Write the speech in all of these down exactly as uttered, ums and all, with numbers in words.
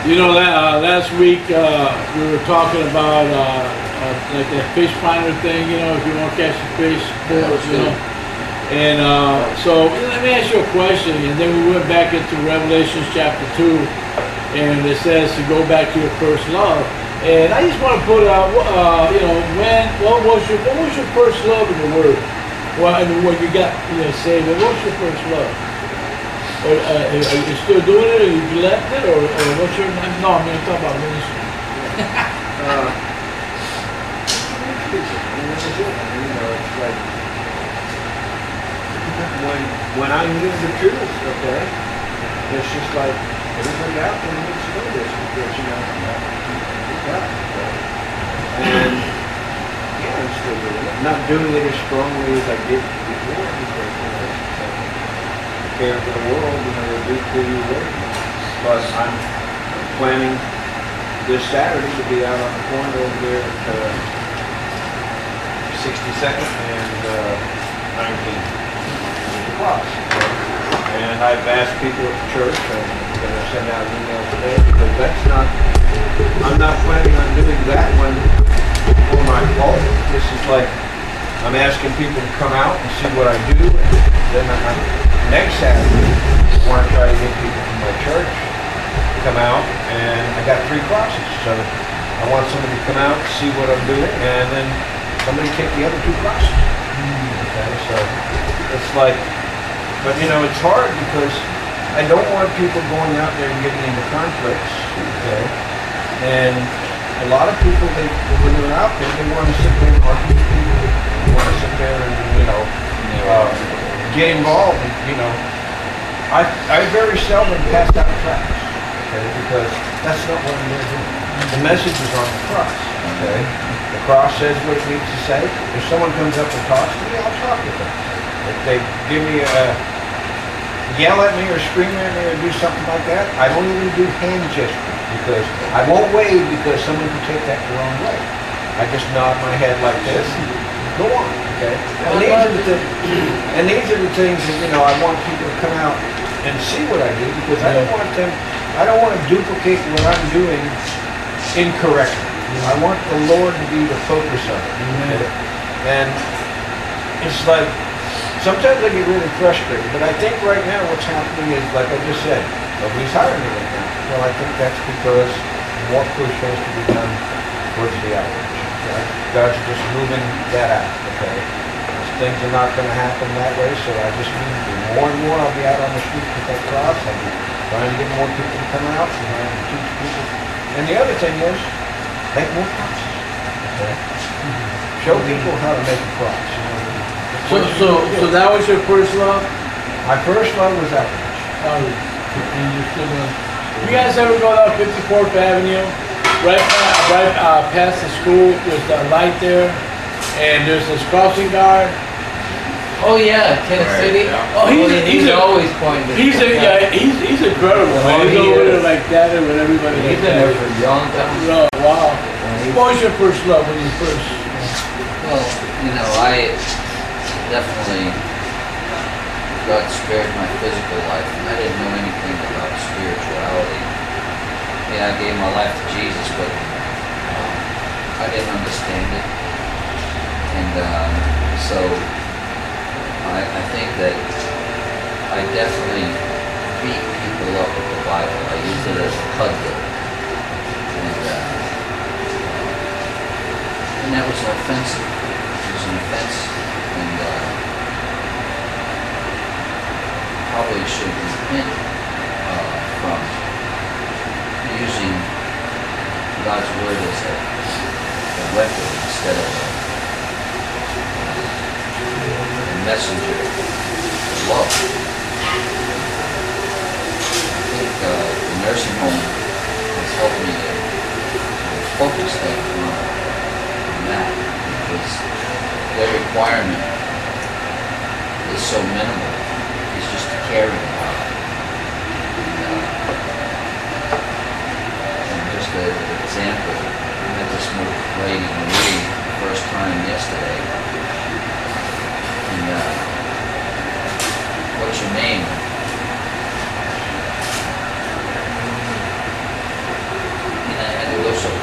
You know, that, uh, last week uh, we were talking about uh, uh, like that fish finder thing, you know, if you want to catch a fish, sports, you know. And uh, so let me ask you a question, and then we went back into Revelation chapter two, and it says to go back to your first love. And I just want to put out, uh, you know, when, what was your, what was your first love in the Word? Well, I mean, when you got, you know, saved, what was your first love? Or, uh, are you still doing it, or you left it, or, or what's your name? No, I mean, I'm talking about ministry. uh, you know, it's like when when I knew the truth, okay, it's just like everybody out there needs to know this because you know, yeah, and yeah, I'm still doing it. Not doing it as strongly as I did before because you know. Care for the world, you know, do for you work. But I'm planning this Saturday to be out on the corner over there at uh, sixty-second and uh, nineteenth Cross. And I've asked people at the church, and I'm going to send out an email today because that's not, I'm not planning on doing that one for my fault. This is like, I'm asking people to come out and see what I do. And then I'm next Saturday, I want to try to get people from my church to come out, and I got three crosses. So I want somebody to come out, see what I'm doing, and then somebody take the other two crosses. Okay, so it's like, but you know, it's hard because I don't want people going out there and getting into conflicts. Okay, and a lot of people, they when they're out there, they want to sit there and argue with people. They want to sit there and you know. Uh, get involved, and, you know, I I very seldom pass out tracts, okay, because that's not what I'm there doing. The message is on the cross, okay? The cross says what it needs to say. If someone comes up and talks to me, I'll talk with them. If they give me a, yell at me or scream at me or do something like that, I don't even do hand gestures, because I won't wave because someone can take that the wrong way. I just nod my head like this and go on. Okay. And these are the th- and these are the things that you know I want people to come out and see what I do because I don't want them I don't want to duplicate what I'm doing incorrectly. You know, I want the Lord to be the focus of it. Okay? And it's like sometimes I get really frustrated, but I think right now what's happening is like I just said, nobody's hiring me right now. Well, I think that's because more push has to be done towards the outreach. Okay? God's just moving that out. Okay. Things are not going to happen that way, so I just need to more and more. I'll be out on the street with that cross. I'll be trying to get more people to come out and trying to teach people. And the other thing is, make more crosses. Okay. Mm-hmm. Show people how to make a cross. You know, so, so, so that was your first love? My first love was outreach. Oh, and you're still doing. You guys ever go down fifty-fourth Avenue, right, right uh, past the school? There's a light there. And there's this crossing guard. Oh yeah, Tent right, City. Yeah. Oh, he's, oh, he's, he's a, always pointing. He's a, yeah, he's he's incredible. Oh, man. He's he over is. there like that with everybody. He's like been that. there for a long time. Oh, wow. What was your first love when you first? Well, you know, I definitely God spared my physical life, and I didn't know anything about spirituality. Yeah, I gave my life to Jesus, but um, I didn't understand it. And uh, so I, I think that I definitely beat people up with the Bible. I use it as a cudgel. And, uh, and that was offensive. It was an offense. And uh, probably should repent uh, from using God's word as a, a weapon instead of a messenger of love. I think uh, the nursing home has helped me to focus that on, on that because their requirement is so minimal. It's just to carry them out. And, uh, and just a, an example, I met this lady Marie the first time yesterday. And, uh, what's your name?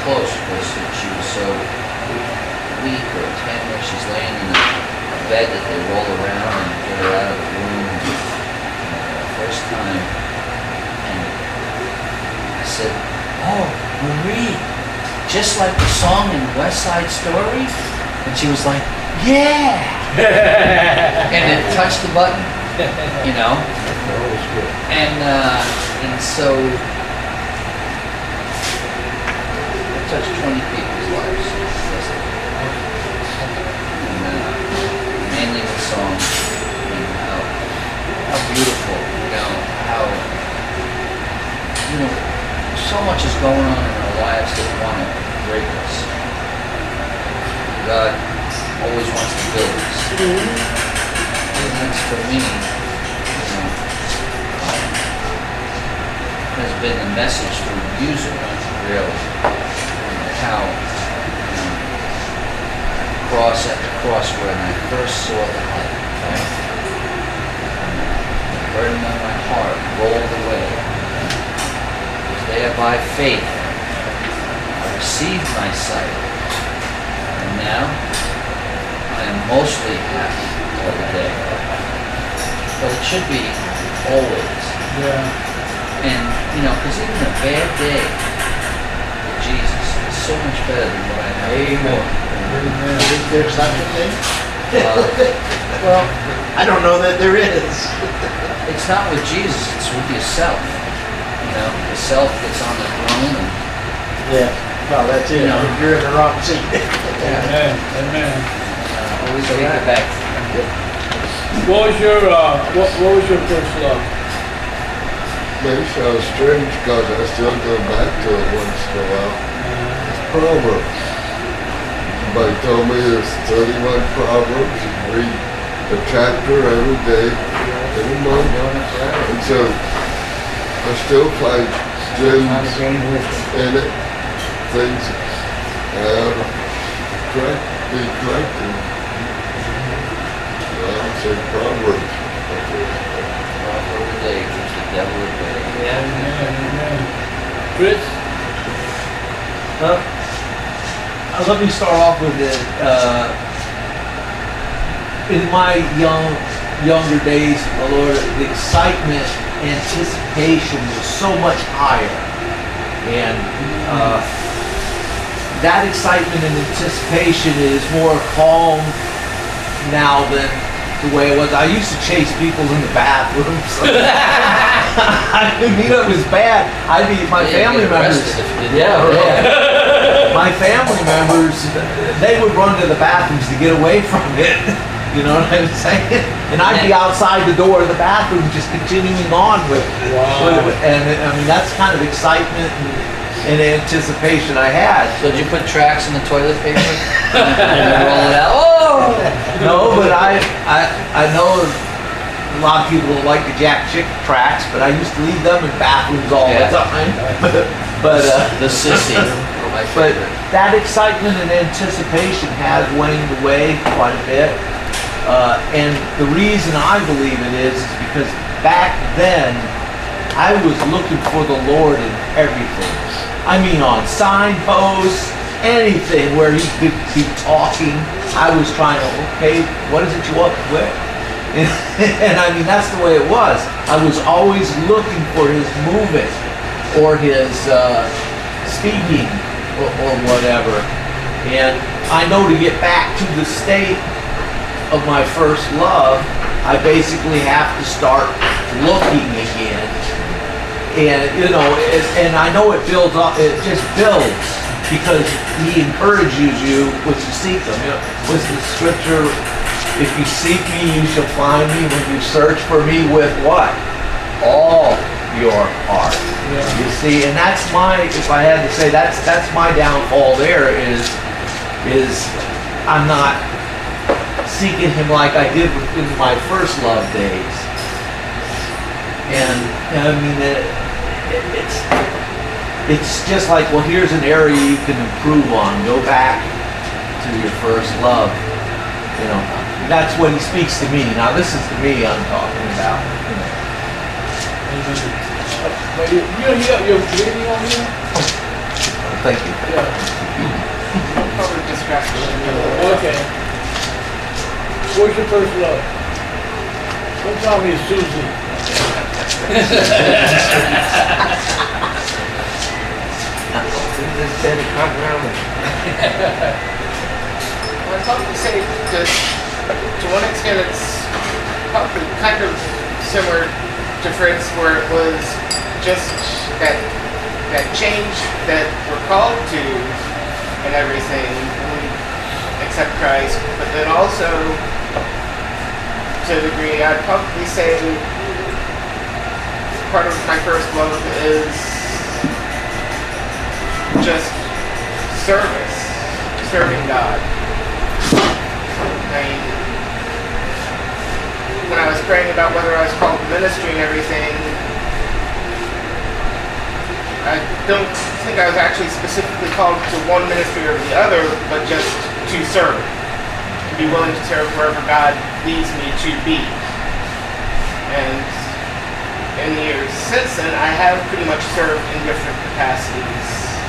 close because she was so weak or tender. She's laying in a, a bed that they roll around and get her out of the room. And, uh, first time, and I said, "Oh, Marie, just like the song in West Side Story?" And she was like, "Yeah!" And it touched the button, you know. And uh, and so it touched twenty people's lives. And uh, mainly with songs, and how how beautiful, you know, how you know so much is going on in our lives that want to break us. God always wants to build us. And that's for me, you know, um, has been the message through music, really. And how, you know, cross after cross when I first saw the light, right? The burden of my heart rolled away. Because there by faith, I received my sight. And now, I am mostly happy all the day. But it should be always. Yeah. And, you know, because even a bad day with Jesus is so much better than what I have before. Amen. Is there such a thing? Uh, Well, I don't know that there is. it's not with Jesus, it's with yourself. You know, the self gets on the throne and Yeah, well, that's it. You know. You're in the wrong seat. Amen. Amen. uh, always take it back. What was your uh, what, what was your first love? May sound strange because I still go back to it once in a while. Proverbs. Somebody told me there's thirty-one Proverbs. You read a chapter every day, every month. And so I still find gems in it, things uh, correct, be corrected. I would say Proverbs. Proverb of the day keeps the devil at bay. Amen. Amen. Chris? Well, uh, let me start off with it. Uh, in my young, younger days, the Lord, the excitement, anticipation was so much higher, and uh, that excitement and anticipation is more calm now than the way it was. I used to chase people in the bathrooms. I mean, it was bad. I'd be my Yeah, family you'd get members. arrested if you did Yeah, that. yeah. My family members, they would run to the bathrooms to get away from it. You know what I'm saying? And I'd be outside the door of the bathroom, just continuing on with. Wow. with and I mean, that's kind of excitement and, and anticipation I had. So did you put tracks in the toilet paper? And then roll it out? Oh! No, but I, I, I know a lot of people don't like the Jack Chick tracks, but I used to leave them in bathrooms all Yeah. the time. but uh, The sissy. My but favorite. that excitement and anticipation has waned away quite a bit. Uh, and the reason I believe it is, is because back then I was looking for the Lord in everything. I mean, on signposts, anything where he could be talking, I was trying to, okay, what is it you want? Where? And, and I mean, that's the way it was. I was always looking for his movement or his uh, speaking or, or whatever. And I know to get back to the state of my first love, I basically have to start looking again. And, you know, it, and I know it builds up, it just builds because he encourages you when you seek him. You know, what's the scripture? If you seek me, you shall find me when you search for me with what? All your heart. Yeah. You see, and that's my, if I had to say, that's that's my downfall there is, is I'm not seeking him like I did in my first love days. And, and I mean, it, it, it's it's just like, well, here's an area you can improve on. Go back to your first love. You know, that's when he speaks to me. Now, this is to me I'm talking about. You know. But you, you know, you got your video on here? Thank you. Yeah. Public distraction. Okay. What's your first love? Don't tell me it's Susie. Well, I'd probably say that to one extent it's probably kind of similar to Fritz, where it was just that that change that we're called to and everything when we accept Christ, but then also to a degree I'd probably say part of my first love is just service, serving God. I mean, when I was praying about whether I was called to ministry and everything, I don't think I was actually specifically called to one ministry or the other, but just to serve, to be willing to serve wherever God leads me to be. And in the years since then, I have pretty much served in different capacities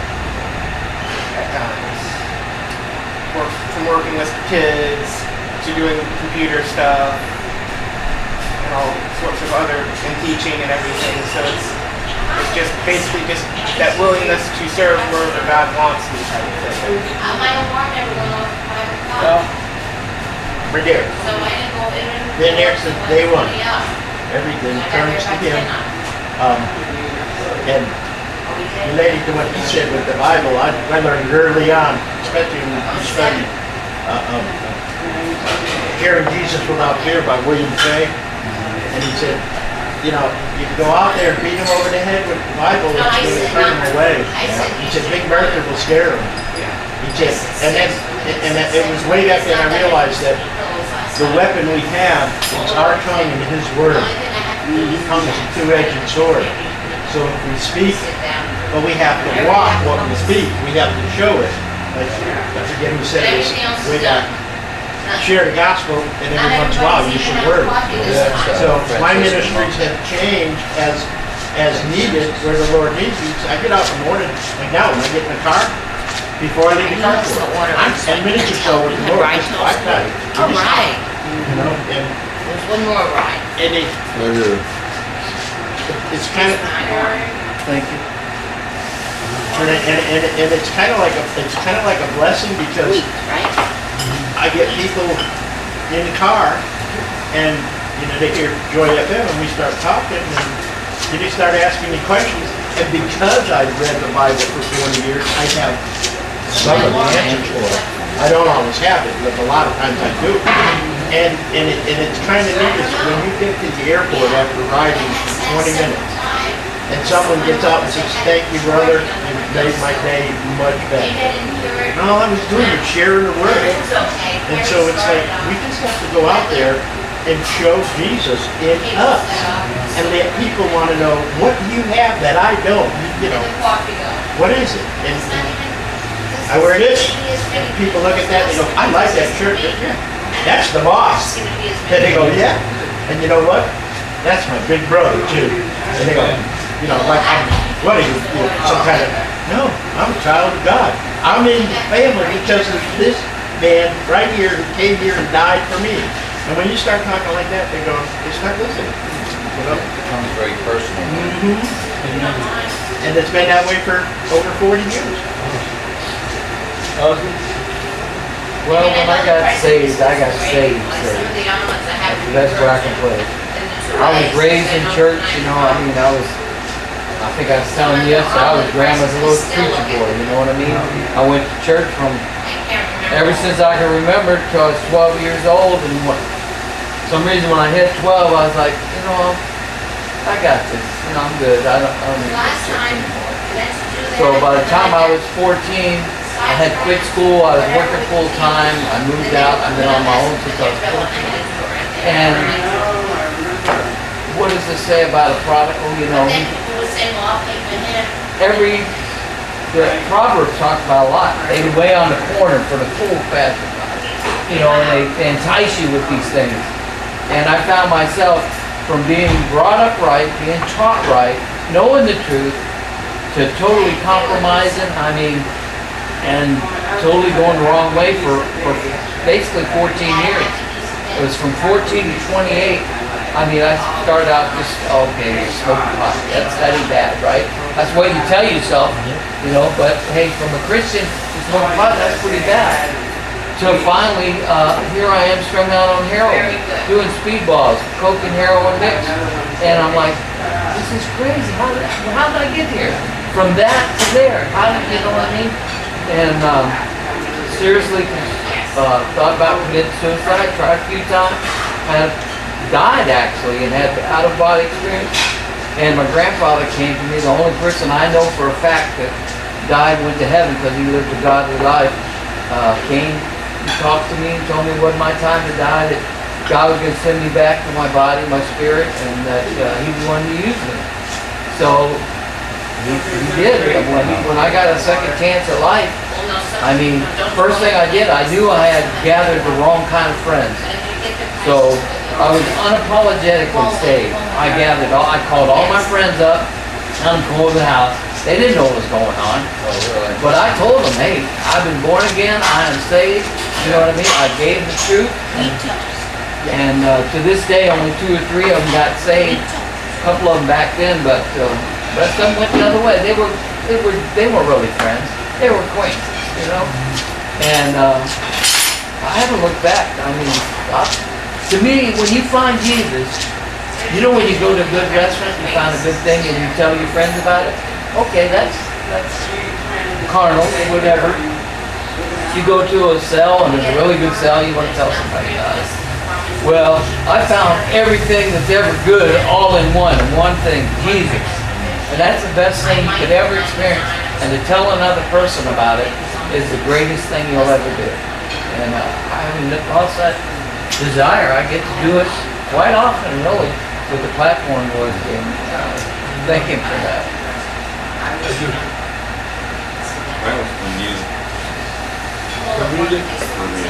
at times. Work, from working with kids to doing computer stuff and all sorts of other, and teaching and everything. So it's it's just basically just that willingness to serve wherever God wants me type of thing. Uh, my alarm never went off at five o'clock. Well, Right there. So I didn't go in. Been there since day one. Yeah. Everything I got there turns to by him. ten on. Um, and related to what he said with the Bible, I, I learned early on, especially when you study uh, um, Hearing Jesus Without Fear by William Fay. And he said, you know, you can go out there and beat him over the head with the Bible, No, it's I going to said turn him not- away. I said He said, Big Bertha will scare him. He said, and then, and that, it was way back then I realized that the weapon we have is our tongue and his word. The tongue is a two-edged sword. So if we speak, but we have to walk what we speak. We have to show it. Like, I forget who said this way back. Share the gospel, and every once in a while use your word. So my ministries have changed as as needed where the Lord needs me. I get out in the morning, like now when I get in the car, before I leave the car for it, I'm ten minutes or so with the Lord. Just five times. All right. You know, and There's one more ride. and it, Right here. it's kind of. Thank you. And, it, and, and, and it's kind of like a it's kind of like a blessing because Week, right? I get people in the car and you know they hear Joy F M and we start talking and they start asking me questions, and because I've read the Bible for twenty years, I have some of the answers for it. I don't always have it, but a lot of times I do. And and, it, and it's kind of neat is when you get to the airport after riding for twenty minutes. And someone gets out and says, thank you, brother, you made my day much better. And all I was doing was sharing the word. And so it's like, we just have to go out there and show Jesus in us. And let people want to know, what do you have that I don't? You know, what is it? And I wear this. And people look at that and they go, I like that shirt. Yeah, that's the boss. And they go, yeah. And you know what? That's my big brother, too. And they go, you know, like I'm, what are you, you know, some kind of, no, I'm a child of God. I'm in the family because of this man right here who came here and died for me. And when you start talking like that, they go, they start listening. You know? It becomes very personal. Mm-hmm. And it's been that way for over forty years. Well, when I got saved, I got saved, saved. That's where I can put it. I was raised in church, you know, I mean, I was, I think I was telling you yesterday, I was grandma's little preacher boy, you know what I mean? I went to church from, ever since I can remember, till I was twelve years old, and what, some reason when I hit twelve, I was like, you know, I got this, you know, I'm good, I don't, I don't need this church anymore. So by the time I was fourteen, I had quit school, I was working full time, I moved out, I've been on my own since I was fourteen. And what does it say about a prodigal, you know? Every, the Proverbs talk about a lot. They lay on the corner for the full fast, you know, and they, they entice you with these things. And I found myself from being brought up right, being taught right, knowing the truth, to totally compromising, I mean, and totally going the wrong way for, for basically fourteen years. It was from fourteen to twenty-eight. I mean, I started out just, okay, smoking pot. That's, that ain't bad, right? That's what you tell yourself, you know, but hey, from a Christian to smoking pot, that's pretty bad. So finally, uh, here I am strung out on heroin, doing speedballs, coke and heroin mix. And I'm like, this is crazy. How did, how did I get here? From that to there. How did, you know what I mean? And um, seriously, uh, thought about committing suicide, tried a few times, had died actually, and had out-of-body experience. And my grandfather came to me, the only person I know for a fact that died, went to heaven because he lived a godly life, uh, came, he talked to me and told me it wasn't my time to die, that God was going to send me back to my body, my spirit, and that uh, he wanted to use me. So he, he did. When, he, when I got a second chance at life, I mean, first thing I did, I knew I had gathered the wrong kind of friends. So I was unapologetically saved. I gathered all, I called all my friends up, had them come over to the house. They didn't know what was going on. Oh, really? But I told them, hey, I've been born again, I am saved. You know what I mean? I gave the truth. And uh, to this day, only two or three of them got saved. A couple of them back then, but uh, the rest of them went the other way. They were, they were, they weren't really friends. They were acquaintances, you know. And uh, I haven't looked back. I mean, I, to me, when you find Jesus, you know, when you go to a good restaurant, you find a good thing, and you tell your friends about it. Okay, that's that's carnal, whatever. You go to a cell, and there's a really good cell, you want to tell somebody about it. Well, I found everything that's ever good all in one, one thing, Jesus. And that's the best thing you could ever experience. And to tell another person about it is the greatest thing you'll ever do. And uh, I mean, lost that desire. I get to do it quite often, really, with the platform was, and uh, thank him for that. That was for music. The music? For me.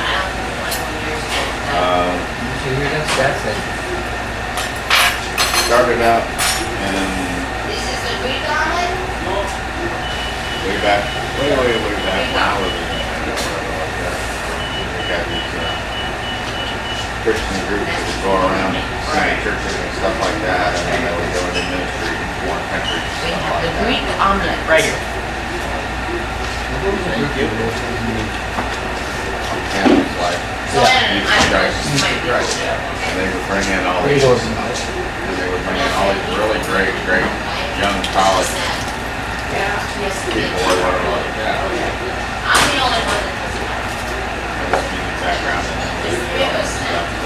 Um, Did you hear that? That's it. started out and way back, way, way, way back when I was in we got these uh, Christian groups that would go around singing churches and stuff like that, and then they would go into ministry in foreign countries and We stuff have like the that. Greek omelet right here. Thank you. Catholics like So then, Jesus I don't know, Christ, this might be. Christ, and they would bring in all these, and they would bring in all these really great, great young college people or whatever like that. I'm the only one that doesn't have. With music background and then and stuff, so.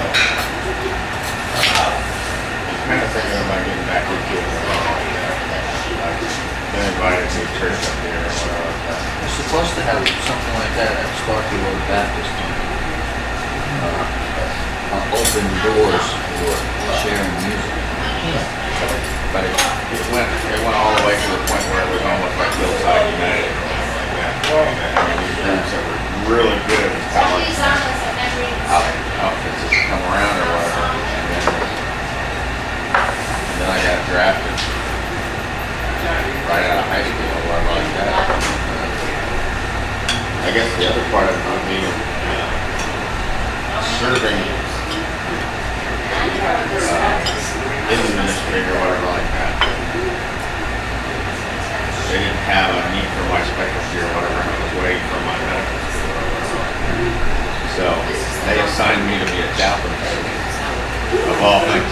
Kind of thinking about getting back into it or whatever like that. Like, they invited me to church up here or whatever like that. We're supposed to have something like that at Starkey Road Baptist. Uh, uh, open doors for sharing music. But it, it went, it went all the way to the point where it was almost like Hillside United or something like that. I mean, these groups that were really good in Some of college these omelets I've never even out, served. outfits that come around or whatever. And then, and then I got drafted right out of high school or whatever like that. I guess the other part of it would be uh, serving uh, in the ministry or whatever like that. They didn't have a need for my specialty or whatever, and I was waiting for my medical school or whatever. So they assigned me to be a chaplain, of all things.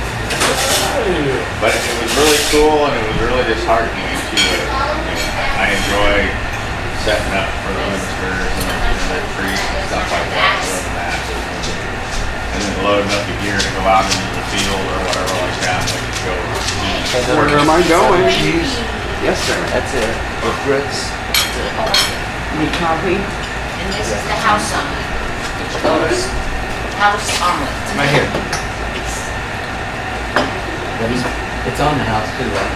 But it was really cool and it was really disheartening too. I enjoy setting up for the ministers and the, and the priests and stuff like that, doing masses and, and then loading up the gear to go out into the field or whatever like that. And we could go. Where am I going? Yes, sir. That's it. The grits. Need coffee? And this is the house omelet. Those house omelet. Right here. It's on the house too, right?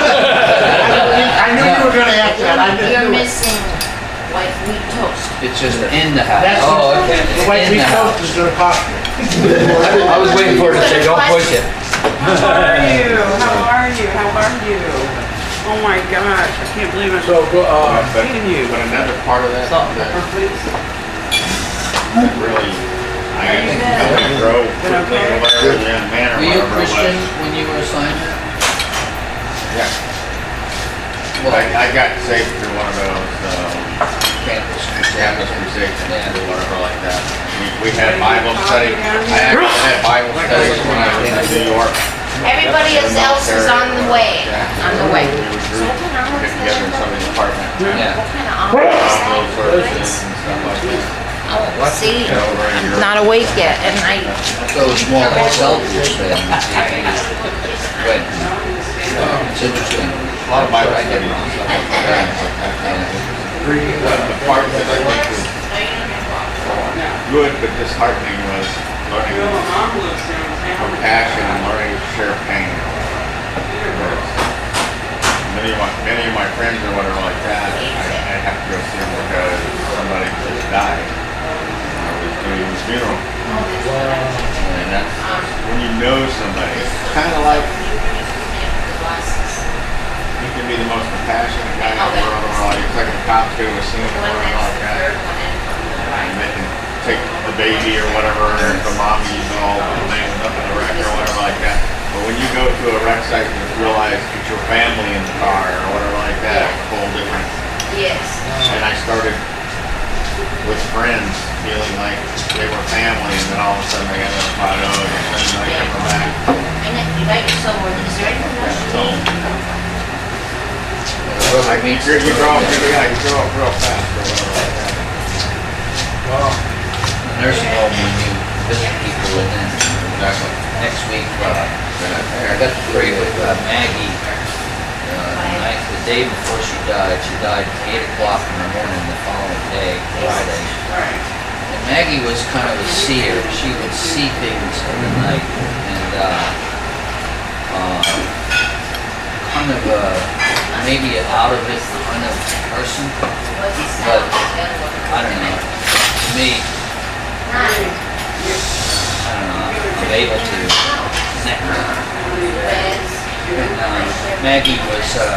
I knew you were gonna ask that. I You're knew it. missing white wheat toast. It's just in the house. That's Oh, okay. the white In meat the house. toast is gonna cost me. I was waiting for it to say, don't push it. How are you? How are you? How are you? Oh my gosh, I can't believe it. So, go, uh, But, Seeing you. but another part of that, Salt and that pepper, please. that really, I Are you guess, good? really drove Been quickly okay? or whatever, the young man or Were you a whatever it Christian was. when you were assigned that? Yeah. Well, I, I got saved through one of those, um, campus campus crusade. crusades Yeah. or whatever like that. We, we had Bible study, I actually had Bible studies when I was in New York. Everybody else is on the way, on the way. We would So group, what kind of get together in somebody's apartment. Yeah. What kind of omelet is Little that? services and stuff like that. Oh, see, You know, over in Europe. not awake yet, and I, So it's more like selfish than when, it's interesting. A lot of Bible studies and stuff like that. But the part that I think was good but disheartening was learning compassion and learning to share pain. Because Many of my, many of my friends or whatever like that, I, I have to go see them because somebody just died. I was doing his funeral. And that's, when you know somebody, it's kind of like, you can be the most compassionate guy in the world, or like, it's like a cop go to a scene or whatever like that. And they can take the baby or whatever, and the mom, you know, things up in the wreck or whatever like that. But when you go to a wreck site and realize it's your family in the car or whatever like that, it's a whole different. yes. And I started with friends feeling like they were family, and then all of a sudden they got a pot of, and then they come back. And then you got your someone, is there anything else you So, need? I mean, you you grow up, yeah, you grow up real fast or whatever like that. The nursing home, when you visit people, and then uh, next week, uh, I got to pray with uh, Maggie. Uh, the night, the day before she died, she died at eight o'clock in the morning the following day, Friday. And Maggie was kind of a seer. She would see things in the night, and uh, uh, kind of a, maybe an out of it kind of person. But I don't know. To me, I don't know. I'm able to connect with her. And uh, Maggie was, uh,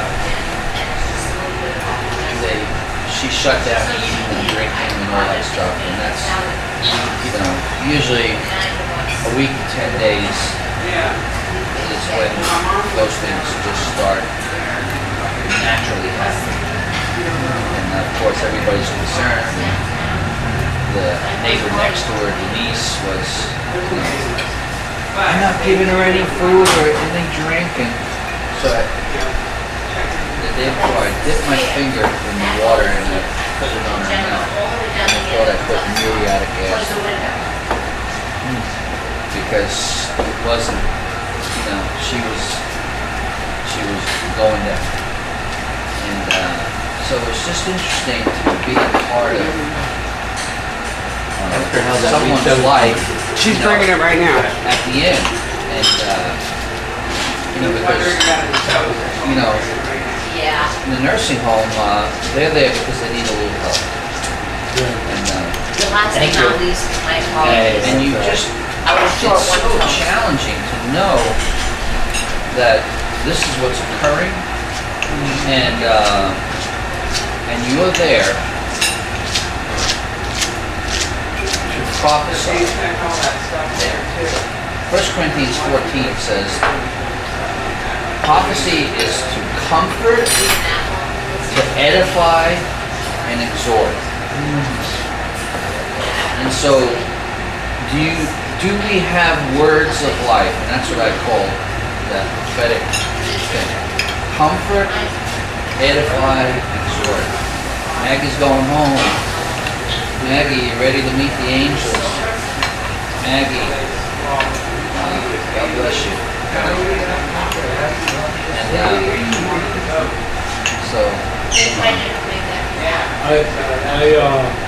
they, she shut down eating and drinking and all that stuff, and that's, you know, usually a week to ten days is when those things just start naturally happening. And of course, everybody's concerned. The neighbor next door, Denise, was, you know, I'm not giving her any food or any drink, and so I, the day before I dipped my finger in the water and I put it on her mouth. And I thought I put muriatic acid because it wasn't, you know, she was, she was going down. And uh, so it's just interesting to be a part of uh, someone's life. She's you know, bringing it right now. at the end, and uh, you know, because you know, Yeah. in the nursing home, uh, they're there because they need a little help, and uh, The last thing Thank you. on these, my apologies. and you just, I was short it's one so phone. challenging to know that this is what's occurring, and uh, and you're there to prophesy. First Corinthians fourteen says, prophecy is to comfort, to edify, and exhort. And so, do you, do we have words of life? And that's what I call that prophetic thing. Comfort, edify, exhort. Maggie's going home. Maggie, you ready to meet the angels? Maggie, uh, God bless you. And uh, so, I, I, uh,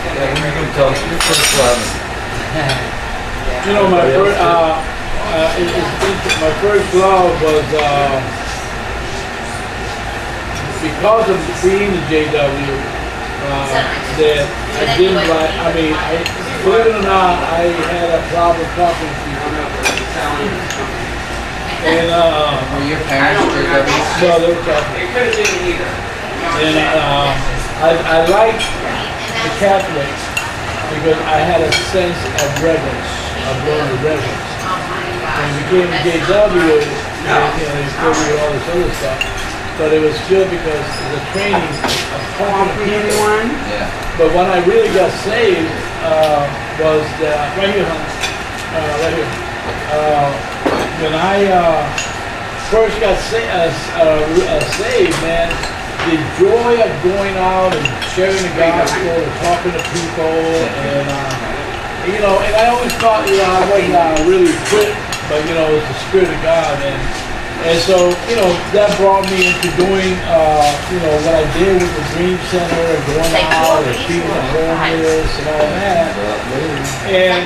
you know, my first, uh, uh, it, it, my first love was, uh, because of being a J W, uh, that I didn't like, I mean, I, believe it or not, I had a problem talking to people. And, uh, Were your parents J W? so they were Catholic. It could have been either. And, uh, I, I liked the Catholics because I had a sense of reverence, of learning reverence. When we became a J W, and, you know, they still do all this other stuff. But it was good because the training of talking to people. Yeah. But when I really got saved, uh, was the, right here, honey, uh, right here. Uh, when I, uh, first got sa- uh, uh, uh, saved, man, the joy of going out and sharing the gospel and talking to people and, uh, you know, and I always thought, you know, I wasn't uh, really equipped, but, you know, it was the Spirit of God. And, and so, you know, that brought me into doing, uh, you know, what I did with the Dream Center and going out and feeding the homeless and all that. And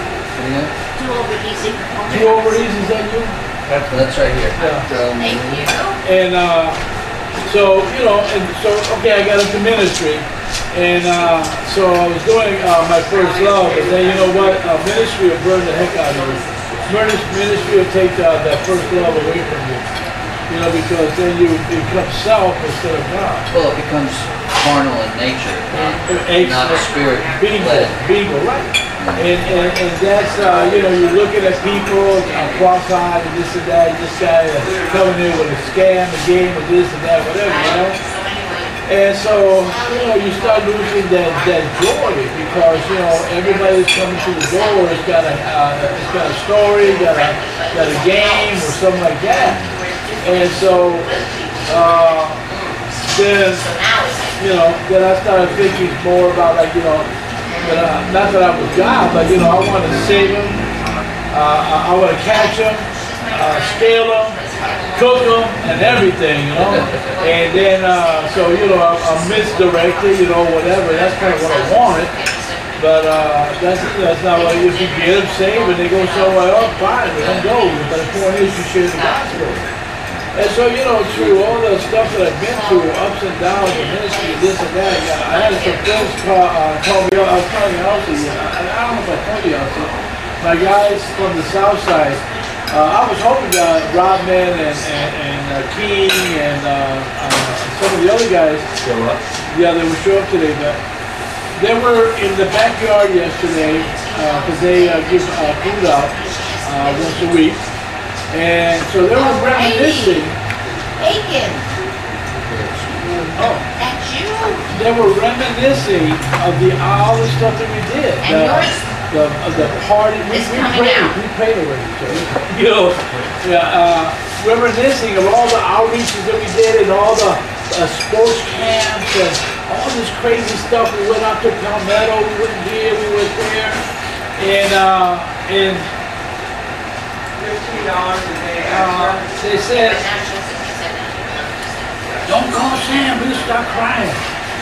Two over easy for home. two over easy, is that you? That's right here. Yeah. Thank you. And uh, so, you know, and so, okay, I got into ministry. And uh, so I was doing uh, my first love, but then you know what? Uh, ministry will burn the heck out of you. Minis- Ministry will take uh, that first love away from you. You know, because then you become self instead of God. Well, it becomes carnal in nature, not, not spirit Bingo, led. bingo, right. And, and, and that's, uh, you know, you're looking at people uh, cross-eyed and this and that, this guy uh, coming in with a scam, a game, and this and that, whatever, you know? And so, you know, you start losing that, that joy because, you know, everybody that's coming through the door has got a, uh, it's got a story, got a, got a game or something like that. And so, uh, then, you know, then I started thinking more about, like, you know, that, uh, not that I was God, but, you know, I want to save them, uh, I, I want to catch them, uh, scale them, cook them, and everything, you know. And then, uh, so, you know, I'm, I'm misdirected, you know, whatever. That's kind of what I wanted. But uh, that's that's not what, if you get them saved and they go somewhere else, fine, let them go. But the point is you share the gospel. And so, you know, through all the stuff that I've been through, ups and downs, and ministry, this and that, I had some friends call, uh, call me, I was telling you also, I, I don't know if I told you also, my guys from the south side, uh, I was hoping that Rodman and, and, and uh, King and uh, uh, some of the other guys, Show up. yeah, they would show up today, but they were in the backyard yesterday, because uh, they uh, give uh, food out uh, once a week. And so they were reminiscing. Bacon. Oh, That's you. they were reminiscing of the all the stuff that we did. And the, yours the, of the party. We, is we coming prayed. out. We prayed already. So, you know, yeah, uh, reminiscing of all the outreaches that we did and all the uh, sports camps and all this crazy stuff. We went out to Palmetto. We went here. We went there. And uh, and. Fifteen dollars a day Uh, extra. they said, don't call Sam, we'll start crying.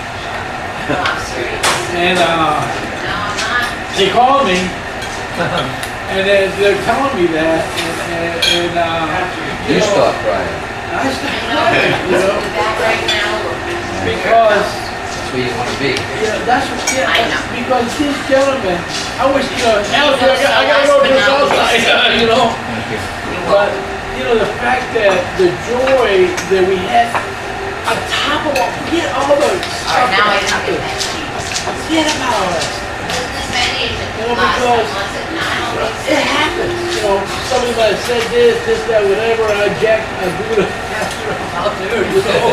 And uh, they called me, and they, they're telling me that, and, and, and uh, You know, start crying. I start crying, you know, because, That's where you want to be. yeah, that's what, yeah, I know. because this gentleman, I wish, you know, Elsie, I got, I gotta go to the south side, you know. But, you know, the fact that the joy that we had on top of all, forget all the stuff Alright, now I that can get happened. that cheese. Forget about all that. You know, because it happens. You know, somebody might have said this, this, that, whatever, and I jacked, I blew the out there, you know.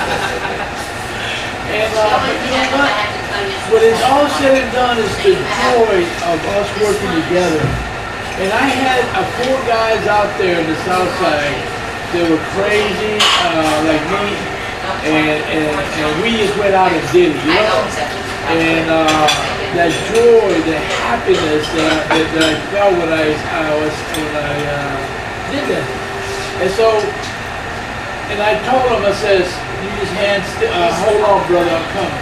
And, uh, but you know what? When it's all said and done, is the joy of us working together. And I had uh, four guys out there in the south side that were crazy, uh, like me, and, and, and we just went out and did it, you know? And uh, that joy, the happiness that, that, that I felt when I, I was, when I uh, did that. And so, and I told him, I says, you just hand, st- uh, hold on, brother, I'm coming.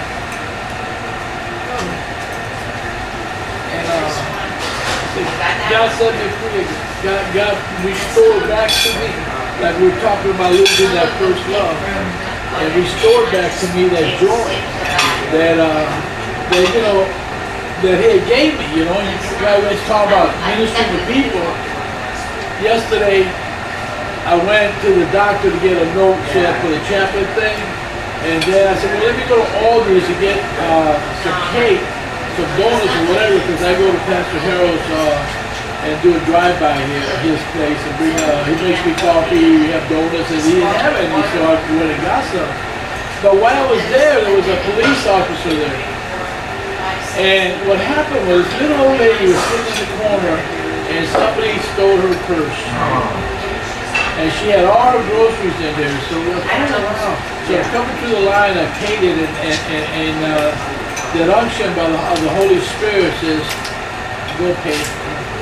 And uh, God set me free. God, God restored back to me, like we were talking about losing that first love, and restored back to me that joy that, uh, that you know, that He had gave me. You know, you guys talk about ministering to people. Yesterday, I went to the doctor to get a note set for the chaplain thing. And then I said, well, let me go to Aldi's to get uh, some cake, some donuts or whatever, because I go to Pastor Harold's uh, and do a drive-by here at his place and bring, uh, he makes me coffee, we have donuts, and he didn't have any, so I went and got some. But while I was there, there was a police officer there. And what happened was, this little old lady was sitting in the corner, and somebody stole her purse. And she had all her groceries in there, so I was like, oh, wow. So I'm coming through the line, I paid it, and, and, and, and uh, the unction by the, of the Holy Spirit says, go pay it.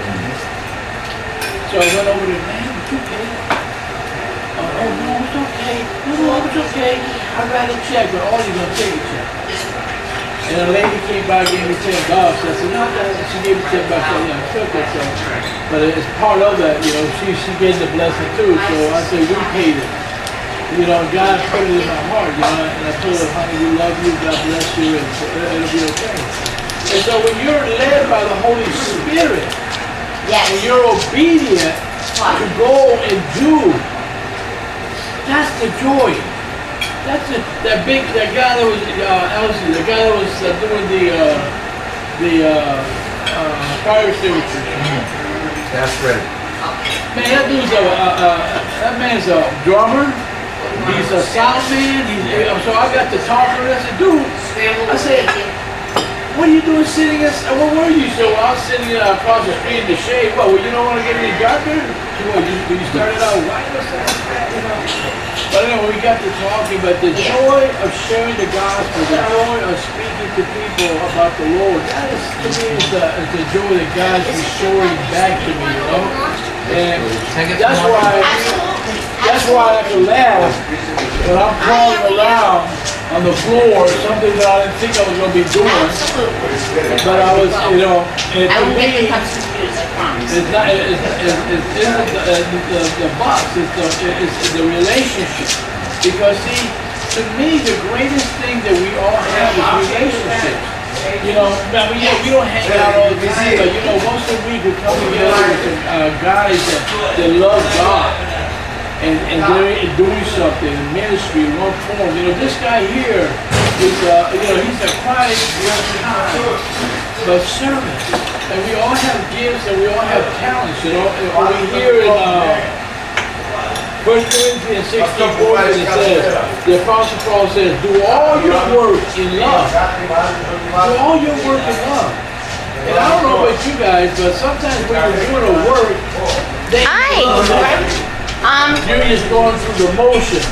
So I went over there, man, did you pay it? Oh, oh, no, it's okay. No, no, it's okay. I write a check, but all you're going to take a check. And a lady came by and gave me ten bucks. I said, no, no, she gave me ten bucks. I said, yeah, I took it. So, but it's part of that, you know, she, she gave the blessing too. So I said, we paid it. You know, God put it in my heart, you know, and I told her, honey, we love you, God bless you, and it'll be okay. And so when you're led by the Holy Spirit, Yes. when you're obedient to go and do, that's the joy. That's the, that big, that guy that was, uh, Elsie, the guy that was uh, doing the, uh, the, uh, uh, fire extinguisher. That's right. Man, that dude's a, uh, uh, that man's a drummer. He's a sound man. He's, uh, so I got to talking to him. I said, dude, I said, what are you doing sitting at, where were you? So I was sitting uh, across the street in the shade. What, well, you don't want to get any darker? What, you, you started out white or something? You know? But anyway, we got to talking, but the joy of sharing the gospel, the joy of speaking to people about the Lord, that is, to me, is the, is the joy that God's restoring back to me, you know? And that's why, that's why I can laugh when I'm crawling around on the floor, something that I didn't think I was going to be doing. But I was, you know, and to me, it's not, it's, it's, it's, it's the, the, the box, it's the, it's the relationship. Because see, to me, the greatest thing that we all have is relationships. You know, I mean, yeah, we don't hang out all the time, but you know, once a week we come together with some uh, guys that, that love God. And, and they're doing something in ministry in one form. You know, this guy here is, uh, you know, he's a Christ, but servant. And we all have gifts and we all have talents, you know. And when we hear in uh, First Corinthians sixteen fourteen, it says, the Apostle Paul says, do all your work in love. Do all your work in love. And I don't know about you guys, but sometimes when you're doing a work, they Hi. Um, you're just going through the motions.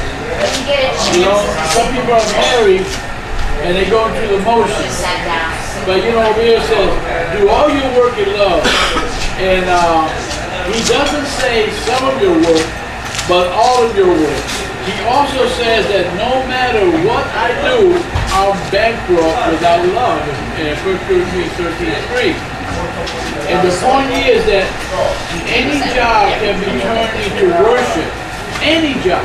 You know, some people are married and they go through the motions. But you know, over here it says, do all your work in love. And uh, he doesn't say some of your work, but all of your work. He also says that no matter what I do, I'm bankrupt without love. In First Corinthians thirteen three. And the point is that any job can be turned into worship. Any job.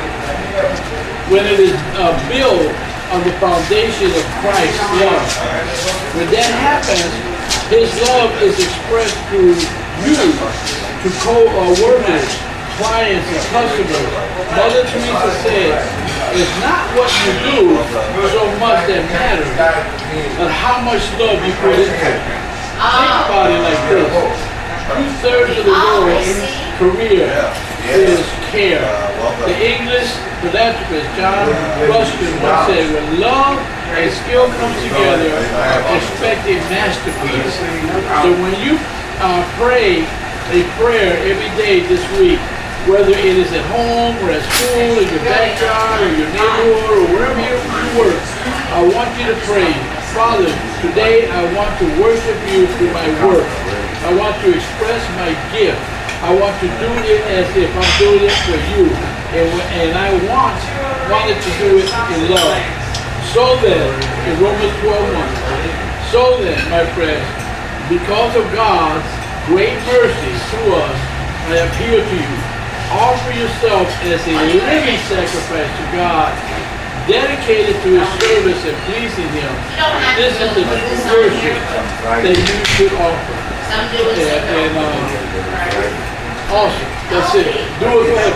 When it is uh, built on the foundation of Christ's love. When that happens, His love is expressed through you to co-workers, clients, and customers. Mother Teresa said, it's not what you do so much that matters, but how much love you put into it. Think about it like this. Two-thirds of the world's career is care. The English philanthropist John Ruskin once said, when love and skill come together, expect a masterpiece. So when you uh, pray a prayer every day this week, whether it is at home or at school, in your backyard, or your neighborhood, or wherever you work, I want you to pray, Father, today I want to worship you through my work. I want to express my gift. I want to do it as if I'm doing it for you. And, and I want, wanted to do it in love. So then, in Romans twelve one, so then, my friends, because of God's great mercy to us, I appeal to you. Offer yourself as a living sacrifice to God, dedicated to His service and pleasing Him. This is the true worship that you should offer. And, and uh, awesome. That's it. Do it forever.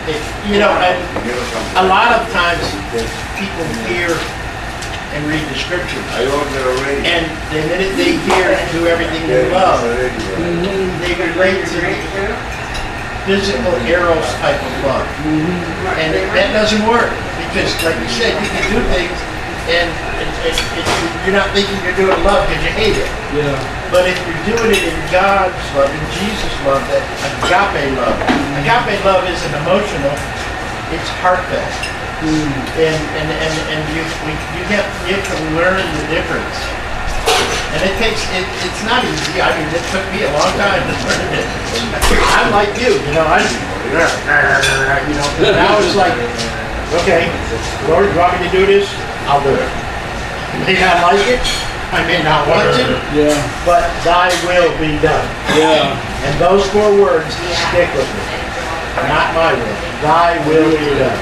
it, you know, and a lot of times people hear and read the scriptures. And the minute they hear and do everything in love, they relate to the physical eros type of love. And it, that doesn't work because, like you said, you can do things and it, it, it, you're not thinking you're doing love because you hate it. Yeah. But if you're doing it in God's love, in Jesus' love, that agape love. Agape love isn't emotional, it's heartfelt. Mm. And and and and you we, you have you have to learn the difference. And it takes it, it's not easy. I mean, it took me a long time to learn it. I'm like you, you know. I you know. Now it's like, okay, Lord, you want me to do this? I'll do it. I may not like it. I may not want to. Yeah. But Thy will be done. Yeah. And those four words stick with me. Not my will. Thy will be done.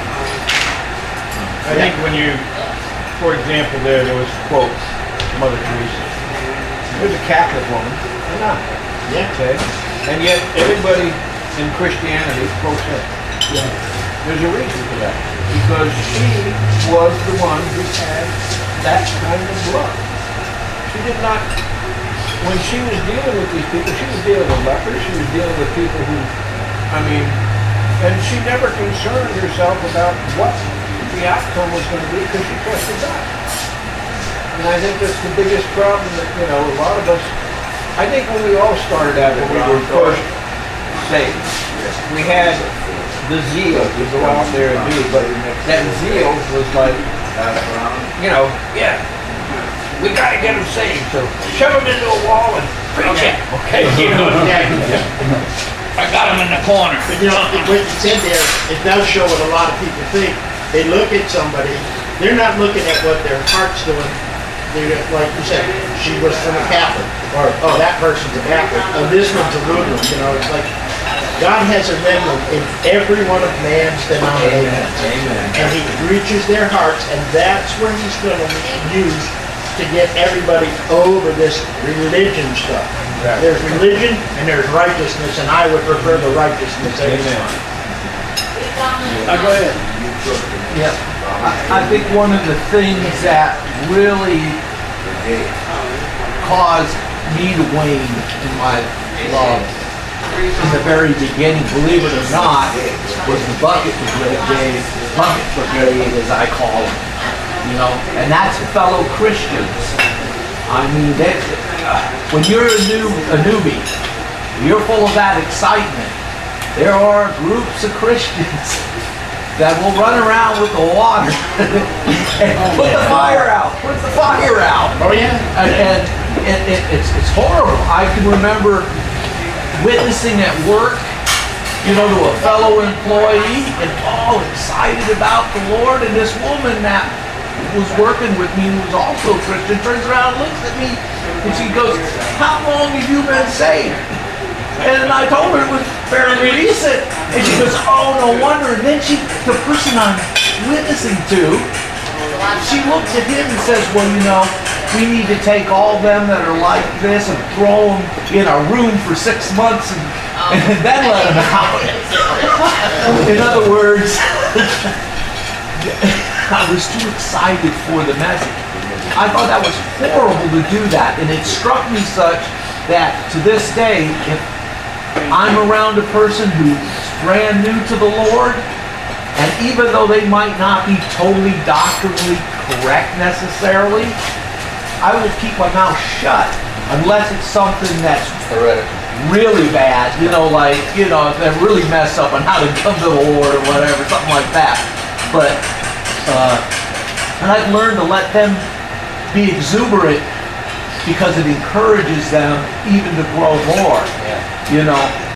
I think when you, for example, there there was quotes, Mother Teresa. There's a Catholic woman, and not. Yeah. Okay. And yet everybody in Christianity quotes her. Yeah. There's a reason for that. Because she was the one who had that kind of love. She did not, when she was dealing with these people, she was dealing with lepers, she was dealing with people who, I mean, and she never concerned herself about what the outcome was going to be because she trusted God. And I think that's the biggest problem that, you know, a lot of us, I think when we all started out when we were first saved, we had the zeal to go out there and do, but that zeal was like, you know, yeah, we gotta get them saved, so shove them into a wall and preach it, okay? You know, I got them in the corner. But you know, what you said there, it does show what a lot of people think. They look at somebody, they're not looking at what their heart's doing. They're like you said, she was from a Catholic, or oh, that person's a Catholic, oh, this one's a Lutheran. You know, it's like God has a remnant in every one of man's denominations. Amen. And He reaches their hearts, and that's where He's going to use to get everybody over this religion stuff. Right. There's religion and there's righteousness, and I would prefer the righteousness every time. Uh, go ahead. Yeah, I, I think one of the things that really caused me to wane in my love in the very beginning, believe it or not, was the bucket brigade, bucket brigade as I call it. You know, and that's fellow Christians. I mean, that, uh, when you're a new a newbie, you're full of that excitement. There are groups of Christians that will run around with the water and put the fire out, put the fire out. Oh yeah. And, and it, it, it's it's horrible. I can remember witnessing at work, you know, to a fellow employee and all excited about the Lord, and this woman that was working with me who was also a Christian turns around and looks at me and she goes, "How long have you been saved?" And I told her it was fairly recent. And she goes, "Oh, no wonder." And then she, the person I'm witnessing to, she looks at him and says, "Well, you know, we need to take all them that are like this and throw them in a room for six months and, and then let them out." In other words, I was too excited for the message. I thought that was horrible to do that, and it struck me such that to this day, if I'm around a person who's brand new to the Lord, and even though they might not be totally doctrinally correct necessarily, I will keep my mouth shut unless it's something that's really bad, you know, like, you know, if they're really messed up on how to come to the Lord or whatever, something like that. But Uh, and I've learned to let them be exuberant because it encourages them even to grow more. You know,